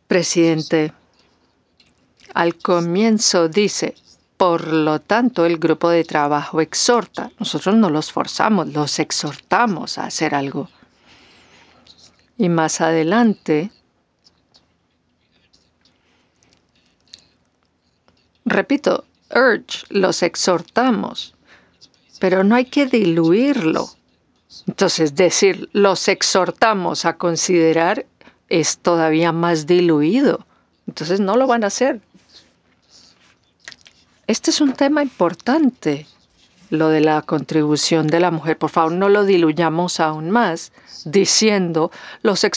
Presidente, al comienzo dice, por lo tanto, el grupo de trabajo exhorta. Nosotros no los forzamos, los exhortamos a hacer algo. Y más adelante, repito, urge, los exhortamos, pero no hay que diluirlo. Entonces, decir, los exhortamos a considerar es todavía más diluido. Entonces, no lo van a hacer. Este es un tema importante, lo de la contribución de la mujer. Por favor, no lo diluyamos aún más diciendo, los